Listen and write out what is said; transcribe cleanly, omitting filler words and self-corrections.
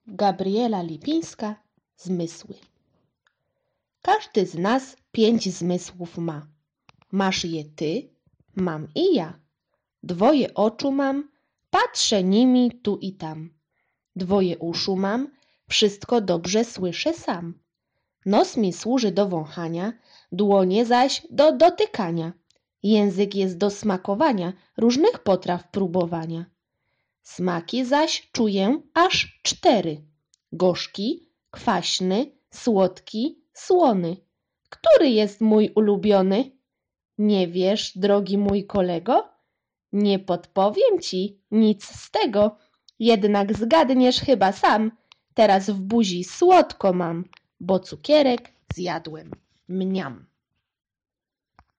Gabriela Lipińska. Zmysły. Każdy z nas 5 zmysłów ma. Masz je ty, mam i ja. 2 oczu mam, patrzę nimi tu i tam. 2 uszu mam, wszystko dobrze słyszę sam. Nos mi służy do wąchania, dłonie zaś do dotykania. Język jest do smakowania, różnych potraw próbowania. Smaki zaś czuję aż 4. Gorzki, kwaśny, słodki, słony. Który jest mój ulubiony? Nie wiesz, drogi mój kolego? Nie podpowiem ci nic z tego, jednak zgadniesz chyba sam. Teraz w buzi słodko mam, bo cukierek zjadłem. Mniam.